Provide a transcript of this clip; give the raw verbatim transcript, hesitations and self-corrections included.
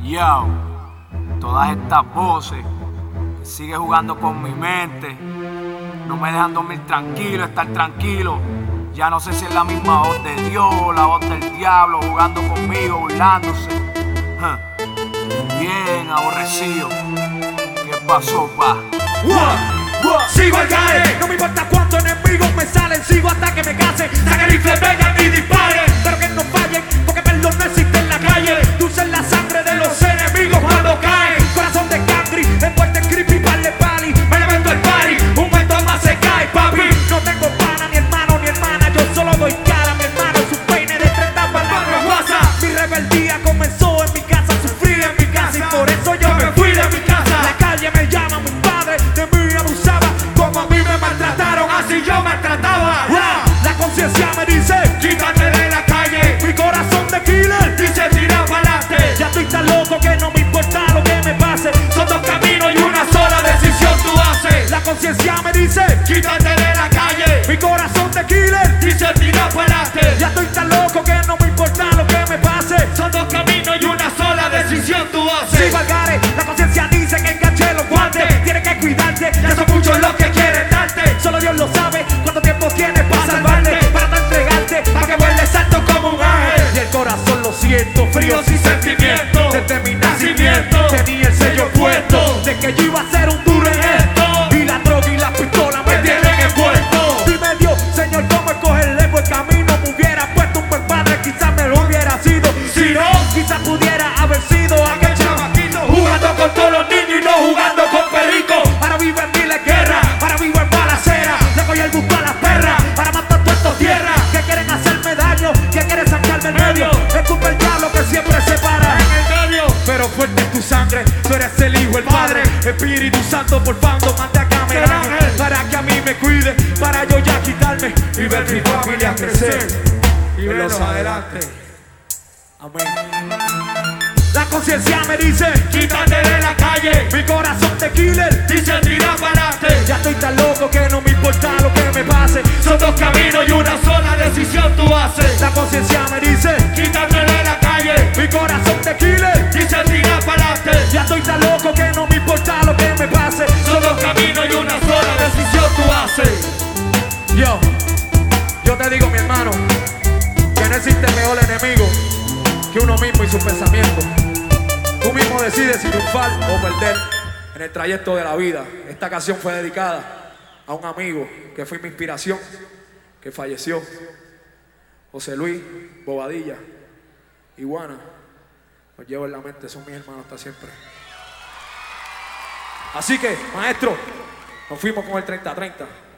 Yo, todas estas voces que siguen jugando con mi mente, no me dejan dormir tranquilo, estar tranquilo. Ya no sé si es la misma voz de Dios o la voz del diablo jugando conmigo, burlándose. Huh. Bien aborrecido. ¿Qué pasó, pa? Sigo al gare, no me importa cuántos enemigos me salen, sigo hasta que me case. Saca el rifle, vengan y disparen, pero que no fallen, porque perdón no existe en la calle. Dulce en la sangre de los enemigos cuando caen. Corazón de cangri, envuelto en creepy, par de pali. Me levanto el party, un momento más se cae, papi. No tengo pana, ni hermano, ni hermana, yo solo doy cara a mi hermano. Su peine de treinta palabras WhatsApp. Mi rebeldía comenzó en mi casa, sufrí en mi casa y por eso yo me fui de mi casa. La calle me llama, mi padre de mí abusaba. Como a mí me maltrataron, así yo maltrataba. La conciencia me dice, quítate de la calle. Mi corazón de killer dice, tira pa'lante. Ya estoy tan loco que no me importa lo que me pase. Son dos caminos y una sola decisión tú haces. La conciencia me dice, quítate de la calle. Mi corazón de killer dice, tira pa'lante. Ya estoy tan loco que no me importa lo que me pase. Son dos caminos y una sola decisión tú haces. Sigo al gare, la conciencia dice que enganché los guantes. Tienes que cuidarte, ya son muchos los que quieren darte. Solo Dios lo sabe cuánto tiempo tienes para salvarte, para no entregarte, para que vuelves alto como un ángel. Y el corazón lo siento, frío sin sentimiento. Desde mi nacimiento tenía el sello puesto de que yo iba a ser un duro en esto. Y la droga y la pistola me tienen envuelto. Dime Dios, Señor, cómo escoger lejos el camino. Me hubiera puesto un buen padre, quizás me lo hubiera sido. Si no, quizás pudiera haber sido aquel chamaquito jugando con todos los niños y no jugando con perico. Ahora vivo en miles de guerras, ahora vivo en balacera. Le voy el gusto a las perras para matar toda esta tierra. Que quieren hacerme daño, que quieren sacarme en medio. Es culpa el diablo que siempre se para en el medio. Pero fuerte es tu sangre, tú eres el hijo, el padre. Espíritu Santo por fando, manda a cámara para que a mí me cuide, para yo ya quitarme y ver mi familia crecer y verlos adelante. Amén. La conciencia me dice, quítate de la calle. Mi corazón de killer dice, tira pa'lante. Ya estoy tan loco que no me importa lo que me pase. Son dos caminos y una sola decisión tú haces. La conciencia me dice, quítate de la calle. Mi corazón de killer dice, tira pa'lante. Ya estoy tan loco que no me importa lo que me pase. Son dos caminos y una sola decisión tú haces. Yo, yo te digo, mi hermano, que no existe mejor enemigo que uno mismo y sus pensamientos. Tú mismo decides si triunfar o perder en el trayecto de la vida. Esta canción fue dedicada a un amigo que fue mi inspiración, que falleció, José Luis Bobadilla. Iguana, los llevo en la mente, son mis hermanos hasta siempre. Así que, maestro, nos fuimos con el treinta treinta.